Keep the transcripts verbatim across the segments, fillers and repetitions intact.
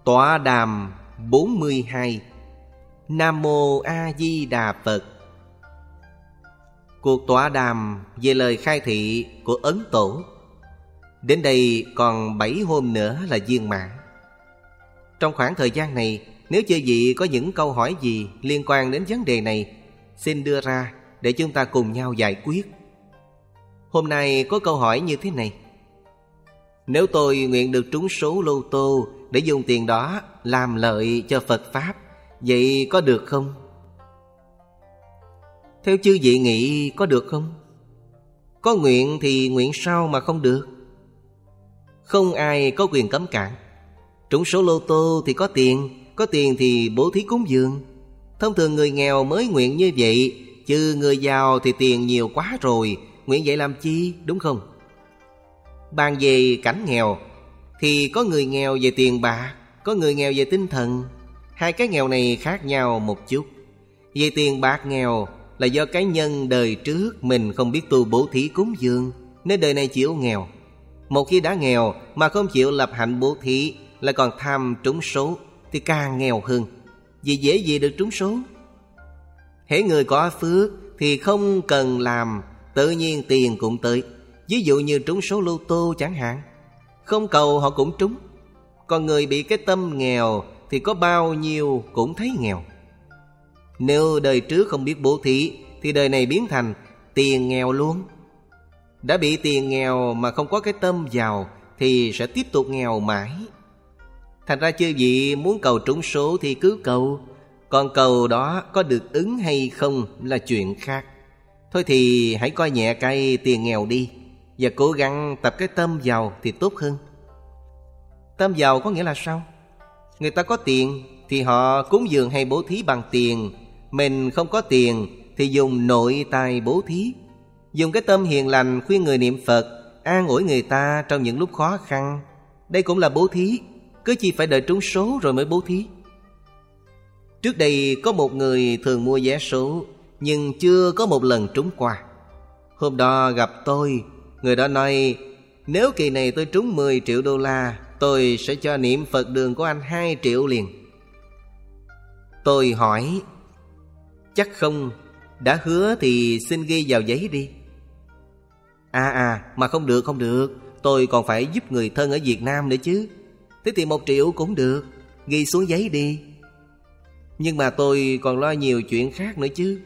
Tọa đàm bốn mươi hai. Nam Mô A Di Đà Phật. Cuộc tọa đàm về lời khai thị của Ấn Tổ đến đây còn bảy hôm nữa là viên mãn. Trong khoảng thời gian này, nếu chư vị có những câu hỏi gì liên quan đến vấn đề này, xin đưa ra để chúng ta cùng nhau giải quyết. Hôm nay có câu hỏi như thế này: nếu tôi nguyện được trúng số lô tô để dùng tiền đó làm lợi cho Phật Pháp, vậy có được không? Theo chư vị nghĩ có được không? Có nguyện thì nguyện sao mà không được? Không ai có quyền cấm cản. Trúng số lô tô thì có tiền, có tiền thì bố thí cúng dường. Thông thường người nghèo mới nguyện như vậy, chứ người giàu thì tiền nhiều quá rồi, nguyện vậy làm chi, đúng không? Bàn về cảnh nghèo thì có người nghèo về tiền bạc, có người nghèo về tinh thần. Hai cái nghèo này khác nhau một chút. Về tiền bạc nghèo là do cái nhân đời trước mình không biết tu bố thí cúng dường, nên đời này chịu nghèo. Một khi đã nghèo mà không chịu lập hạnh bố thí, lại còn tham trúng số, thì càng nghèo hơn. Vì dễ gì được trúng số. Hễ người có phước thì không cần làm, tự nhiên tiền cũng tới. Ví dụ như trúng số lô tô chẳng hạn, không cầu họ cũng trúng. Còn người bị cái tâm nghèo thì có bao nhiêu cũng thấy nghèo. Nếu đời trước không biết bố thí thì đời này biến thành tiền nghèo luôn. Đã bị tiền nghèo mà không có cái tâm giàu thì sẽ tiếp tục nghèo mãi. Thành ra chư vị muốn cầu trúng số thì cứ cầu, còn cầu đó có được ứng hay không là chuyện khác. Thôi thì hãy coi nhẹ cái tiền nghèo đi, và cố gắng tập cái tâm giàu thì tốt hơn. Tâm giàu có nghĩa là sao? Người ta có tiền thì họ cúng dường hay bố thí bằng tiền. Mình không có tiền thì dùng nội tài bố thí, dùng cái tâm hiền lành khuyên người niệm Phật, an ủi người ta trong những lúc khó khăn. Đây cũng là bố thí, cứ chi phải đợi trúng số rồi mới bố thí. Trước đây có một người thường mua vé số, nhưng chưa có một lần trúng qua. Hôm đó gặp tôi, người đó nói: nếu kỳ này tôi trúng mười triệu đô la, tôi sẽ cho niệm Phật đường của anh hai triệu liền. Tôi hỏi: chắc không? Đã hứa thì xin ghi vào giấy đi. À à, mà không được không được, tôi còn phải giúp người thân ở Việt Nam nữa chứ. Thế thì một triệu cũng được, ghi xuống giấy đi. Nhưng mà tôi còn lo nhiều chuyện khác nữa chứ.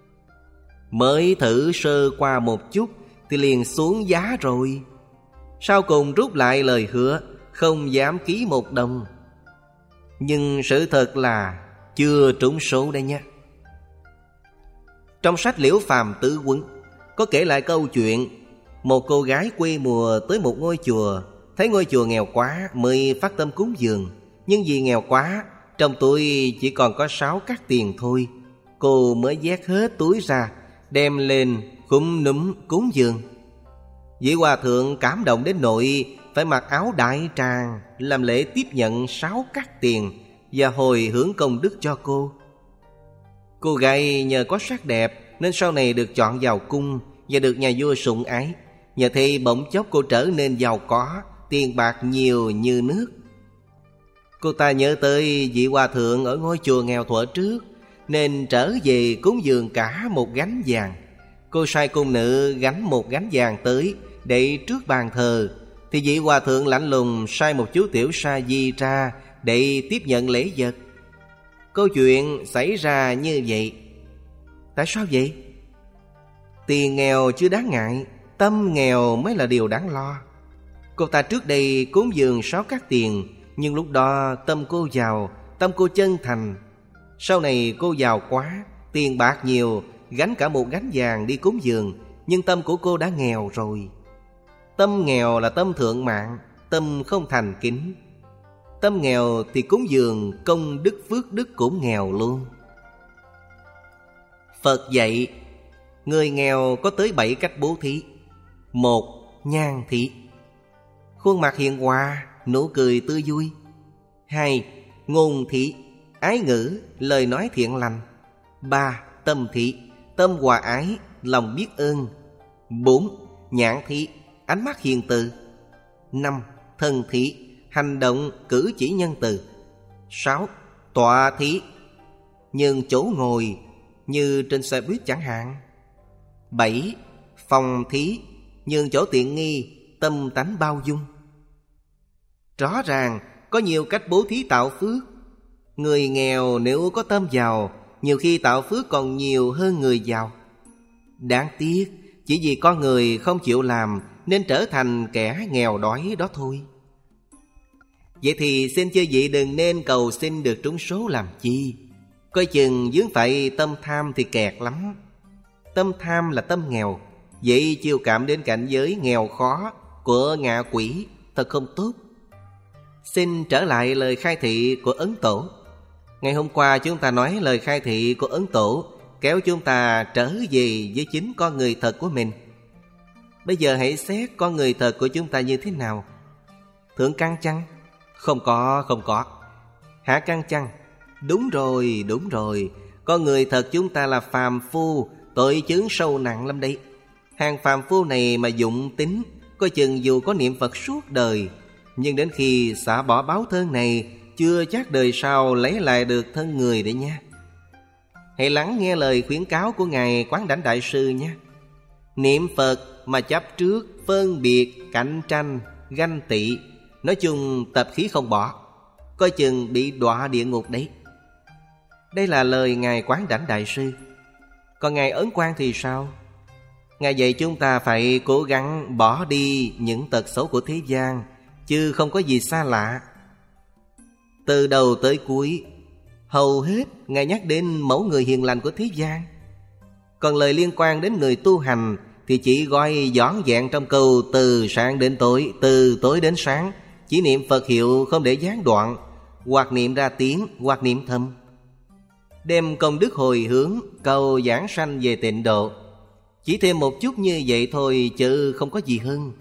Mới thử sơ qua một chút thì liền xuống giá rồi. Sau cùng rút lại lời hứa, không dám ký một đồng. Nhưng sự thật là chưa trúng số đây nha. Trong sách Liễu Phàm Tứ Quấn có kể lại câu chuyện: một cô gái quê mùa tới một ngôi chùa, thấy ngôi chùa nghèo quá mới phát tâm cúng dường. Nhưng vì nghèo quá, trong túi chỉ còn có sáu cắt tiền thôi. Cô mới vét hết túi ra, đem lên khúm núm cúng dường. Vị hòa thượng cảm động đến nỗi phải mặc áo đại tràng làm lễ tiếp nhận sáu cắt tiền và hồi hướng công đức cho cô. Cô gái nhờ có sắc đẹp nên sau này được chọn vào cung và được nhà vua sủng ái. Nhờ thế bỗng chốc cô trở nên giàu có, tiền bạc nhiều như nước. Cô ta nhớ tới vị hòa thượng ở ngôi chùa nghèo thuở trước, nên trở về cúng dường cả một gánh vàng. Cô sai cung nữ gánh một gánh vàng tới để trước bàn thờ, thì vị hòa thượng lạnh lùng sai một chú tiểu sa di ra để tiếp nhận lễ vật. Câu chuyện xảy ra như vậy. Tại sao vậy? Tiền nghèo chưa đáng ngại, tâm nghèo mới là điều đáng lo. Cô ta trước đây cúng dường sáu cắt tiền, nhưng lúc đó tâm cô giàu, tâm cô chân thành. Sau này cô giàu quá, tiền bạc nhiều, gánh cả một gánh vàng đi cúng dường, nhưng tâm của cô đã nghèo rồi. Tâm nghèo là tâm thượng mạng, tâm không thành kính. Tâm nghèo thì cúng dường công đức phước đức cũng nghèo luôn. Phật dạy người nghèo có tới bảy cách bố thí. Một, nhan thí, khuôn mặt hiền hòa, nụ cười tươi vui. Hai, ngôn thí, ái ngữ, lời nói thiện lành. Ba, tâm thí, tâm hòa ái, lòng biết ơn. Bốn, nhãn thí, ánh mắt hiền từ. Năm, thân thí, hành động cử chỉ nhân từ. Sáu, tọa thí, nhường chỗ ngồi như trên xe buýt chẳng hạn. Bảy, phòng thí, nhường chỗ tiện nghi, tâm tánh bao dung. Rõ ràng có nhiều cách bố thí tạo phước. Người nghèo nếu có tâm giàu, nhiều khi tạo phước còn nhiều hơn người giàu. Đáng tiếc chỉ vì con người không chịu làm nên trở thành kẻ nghèo đói đó thôi. Vậy thì xin chư vị đừng nên cầu xin được trúng số làm chi. Coi chừng vướng phải tâm tham thì kẹt lắm. Tâm tham là tâm nghèo, vậy chiêu cảm đến cảnh giới nghèo khó của ngạ quỷ, thật không tốt. Xin trở lại lời khai thị của Ấn Tổ. Ngày hôm qua chúng ta nói lời khai thị của Ấn Tổ kéo chúng ta trở về với chính con người thật của mình. Bây giờ hãy xét con người thật của chúng ta như thế nào. Thượng căn chăng? Không có, không có. Hạ căn chăng? Đúng rồi, đúng rồi. Con người thật chúng ta là phàm phu, tội chướng sâu nặng lắm đấy. Hàng phàm phu này mà dụng tính, coi chừng dù có niệm Phật suốt đời, nhưng đến khi xả bỏ báo thân này, chưa chắc đời sau lấy lại được thân người đấy nha. Hãy lắng nghe lời khuyến cáo của Ngài Quán Đảnh Đại Sư nhé. Niệm Phật mà chấp trước, phân biệt, cạnh tranh, ganh tị, nói chung tập khí không bỏ, coi chừng bị đọa địa ngục đấy. Đây là lời Ngài Quán Đảnh Đại Sư. Còn Ngài Ấn Quang thì sao? Ngài dạy chúng ta phải cố gắng bỏ đi những tật xấu của thế gian, chứ không có gì xa lạ. Từ đầu tới cuối, hầu hết Ngài nhắc đến mẫu người hiền lành của thế gian. Còn lời liên quan đến người tu hành thì chỉ gọi dõn dẹn trong câu từ sáng đến tối, từ tối đến sáng, chỉ niệm Phật hiệu không để gián đoạn, hoặc niệm ra tiếng, hoặc niệm thầm. Đem công đức hồi hướng, cầu giảng sanh về tịnh độ. Chỉ thêm một chút như vậy thôi, chứ không có gì hơn.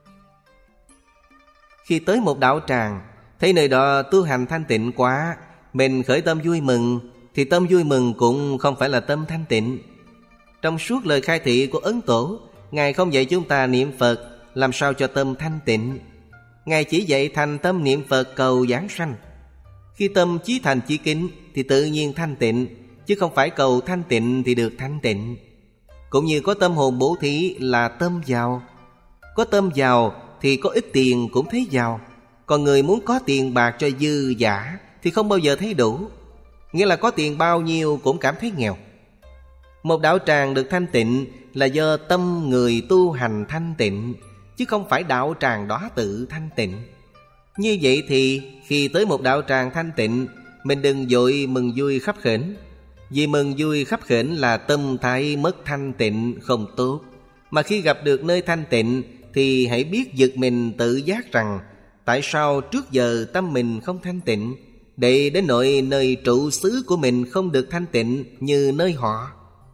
Khi tới một đạo tràng, thấy nơi đó tu hành thanh tịnh quá, mình khởi tâm vui mừng, thì tâm vui mừng cũng không phải là tâm thanh tịnh. Trong suốt lời khai thị của Ấn Tổ, Ngài không dạy chúng ta niệm Phật làm sao cho tâm thanh tịnh. Ngài chỉ dạy thành tâm niệm Phật cầu giảng sanh. Khi tâm chí thành chí kính thì tự nhiên thanh tịnh, chứ không phải cầu thanh tịnh thì được thanh tịnh. Cũng như có tâm hồn bố thí là tâm giàu. Có tâm giàu thì có ít tiền cũng thấy giàu. Còn người muốn có tiền bạc cho dư giả thì không bao giờ thấy đủ. Nghĩa là có tiền bao nhiêu cũng cảm thấy nghèo. Một đạo tràng được thanh tịnh là do tâm người tu hành thanh tịnh, chứ không phải đạo tràng đó tự thanh tịnh. Như vậy thì khi tới một đạo tràng thanh tịnh, mình đừng vội mừng vui khắp khểnh. Vì mừng vui khắp khểnh là tâm thái mất thanh tịnh không tốt. Mà khi gặp được nơi thanh tịnh thì hãy biết giật mình tự giác rằng tại sao trước giờ tâm mình không thanh tịnh, để đến nỗi nơi trụ xứ của mình không được thanh tịnh như nơi họ.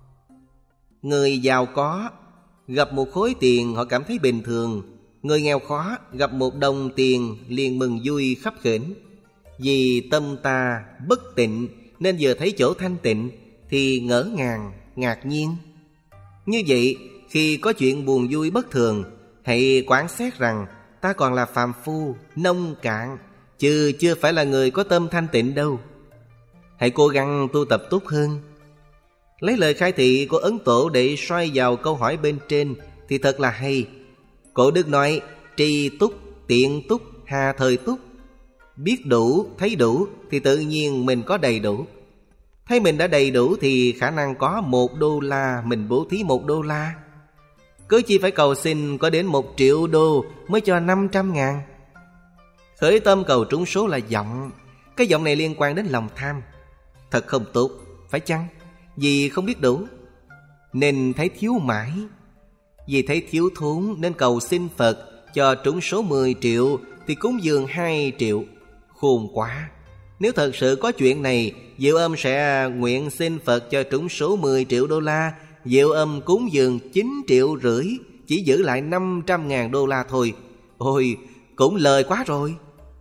Người giàu có gặp một khối tiền họ cảm thấy bình thường. Người nghèo khó gặp một đồng tiền liền mừng vui khắp khểnh. Vì tâm ta bất tịnh nên vừa thấy chỗ thanh tịnh thì ngỡ ngàng, ngạc nhiên. Như vậy khi có chuyện buồn vui bất thường, hãy quán xét rằng ta còn là phàm phu, nông cạn, chứ chưa phải là người có tâm thanh tịnh đâu. Hãy cố gắng tu tập tốt hơn. Lấy lời khai thị của Ấn Tổ để xoay vào câu hỏi bên trên thì thật là hay. Cổ đức nói tri túc, tiện túc, hà thời túc. Biết đủ, thấy đủ thì tự nhiên mình có đầy đủ. Thấy mình đã đầy đủ thì khả năng có một đô la mình bố thí một đô la. Cứ chỉ phải cầu xin có đến một triệu đô mới cho năm trăm ngàn. Khởi tâm cầu trúng số là vọng. Cái vọng này liên quan đến lòng tham. Thật không tốt, phải chăng? Vì không biết đủ nên thấy thiếu mãi. Vì thấy thiếu thốn nên cầu xin Phật cho trúng số mười triệu thì cúng dường hai triệu. Khôn quá. Nếu thật sự có chuyện này, Diệu Âm sẽ nguyện xin Phật cho trúng số mười triệu đô la. Diệu Âm cúng dường chín triệu rưỡi, chỉ giữ lại năm trăm ngàn đô la thôi. Ôi, cũng lời quá rồi.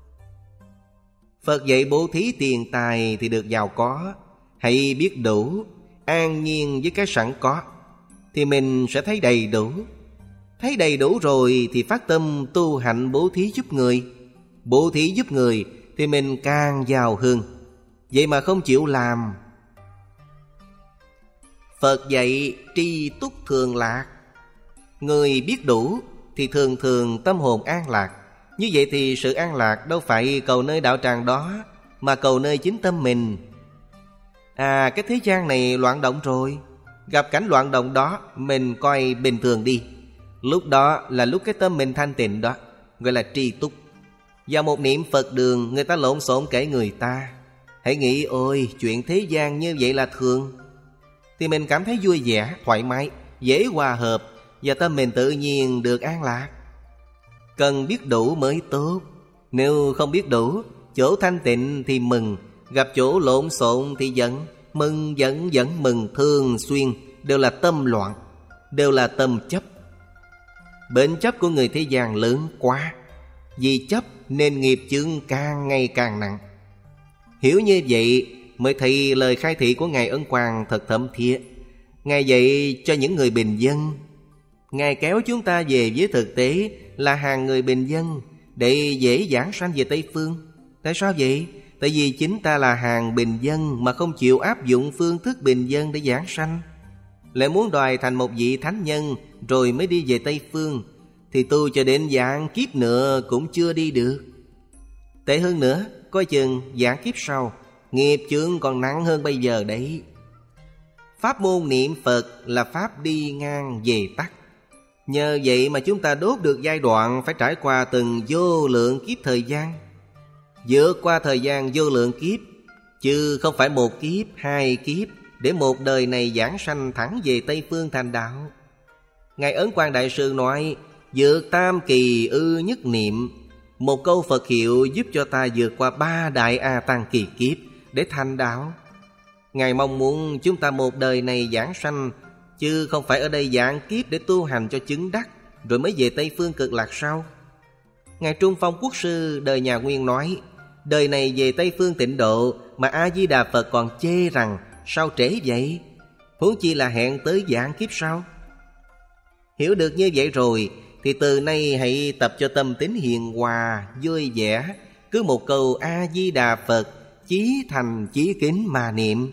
Phật dạy bố thí tiền tài thì được giàu có. Hãy biết đủ, an nhiên với cái sẵn có, thì mình sẽ thấy đầy đủ. Thấy đầy đủ rồi thì phát tâm tu hạnh bố thí giúp người. Bố thí giúp người thì mình càng giàu hơn. Vậy mà không chịu làm. Phật dạy tri túc thường lạc. Người biết đủ thì thường thường tâm hồn an lạc. Như vậy thì sự an lạc đâu phải cầu nơi đạo tràng đó, mà cầu nơi chính tâm mình. À, cái thế gian này loạn động rồi, gặp cảnh loạn động đó mình coi bình thường đi. Lúc đó là lúc cái tâm mình thanh tịnh đó, gọi là tri túc. Vào một niệm Phật đường, người ta lộn xộn kể người ta, hãy nghĩ ôi chuyện thế gian như vậy là thường, thì mình cảm thấy vui vẻ, thoải mái, dễ hòa hợp, và tâm mình tự nhiên được an lạc. Cần biết đủ mới tốt. Nếu không biết đủ, chỗ thanh tịnh thì mừng, gặp chỗ lộn xộn thì giận. Mừng giận giận mừng thường xuyên đều là tâm loạn, đều là tâm chấp. Bệnh chấp của người thế gian lớn quá. Vì chấp nên nghiệp chướng càng ngày càng nặng. Hiểu như vậy mới thấy lời khai thị của Ngài Ấn Quang thật thấm thía. Ngài dạy cho những người bình dân. Ngài kéo chúng ta về với thực tế là hàng người bình dân, để dễ giảng sanh về Tây Phương. Tại sao vậy? Tại vì chính ta là hàng bình dân mà không chịu áp dụng phương thức bình dân để giảng sanh, lại muốn đòi thành một vị thánh nhân rồi mới đi về Tây Phương, thì tu cho đến vạn kiếp nữa cũng chưa đi được. Tệ hơn nữa, coi chừng vạn kiếp sau nghiệp chướng còn nặng hơn bây giờ đấy. Pháp môn niệm Phật là pháp đi ngang về tắt. Nhờ vậy mà chúng ta đốt được giai đoạn phải trải qua từng vô lượng kiếp thời gian. Vượt qua thời gian vô lượng kiếp, chứ không phải một kiếp, hai kiếp, để một đời này giảng sanh thẳng về Tây Phương thành đạo. Ngài Ấn Quang Đại Sư nói, vượt tam kỳ ư nhất niệm. Một câu Phật hiệu giúp cho ta vượt qua ba đại A Tăng kỳ kiếp để thành đạo. Ngài mong muốn chúng ta một đời này giảng sanh, chứ không phải ở đây giảng kiếp để tu hành cho chứng đắc, rồi mới về Tây Phương Cực Lạc sau. Ngài Trung Phong Quốc Sư đời nhà Nguyên nói, đời này về Tây Phương tịnh độ mà A-di-đà Phật còn chê rằng sao trễ vậy, huống chi là hẹn tới vạn kiếp sau. Hiểu được như vậy rồi thì từ nay hãy tập cho tâm tính hiền hòa, vui vẻ, cứ một câu A-di-đà Phật, chí thành chí kính mà niệm.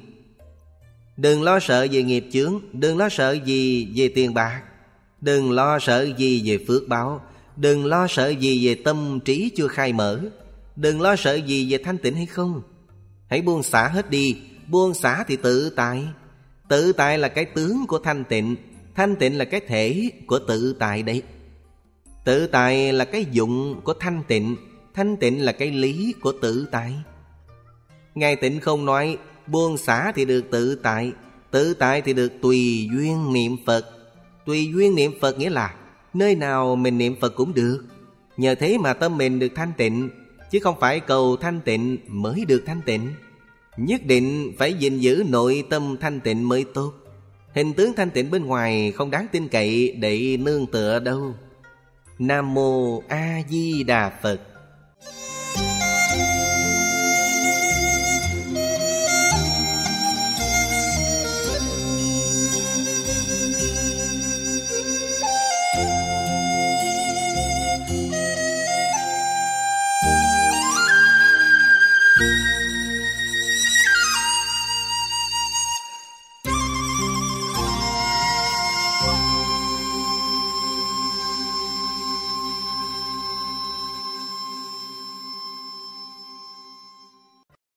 Đừng lo sợ về nghiệp chướng, đừng lo sợ gì về tiền bạc, đừng lo sợ gì về phước báo, đừng lo sợ gì về tâm trí chưa khai mở, đừng lo sợ gì về thanh tịnh hay không. Hãy buông xả hết đi. Buông xả thì tự tại. Tự tại là cái tướng của thanh tịnh, thanh tịnh là cái thể của tự tại đấy. Tự tại là cái dụng của thanh tịnh, thanh tịnh là cái lý của tự tại. Ngài Tịnh không nói buông xả thì được tự tại, tự tại thì được tùy duyên niệm Phật. Tùy duyên niệm Phật nghĩa là nơi nào mình niệm Phật cũng được. Nhờ thế mà tâm mình được thanh tịnh, chứ không phải cầu thanh tịnh mới được thanh tịnh. Nhất định phải gìn giữ nội tâm thanh tịnh mới tốt. Hình tướng thanh tịnh bên ngoài không đáng tin cậy để nương tựa đâu. Nam Mô A Di Đà Phật.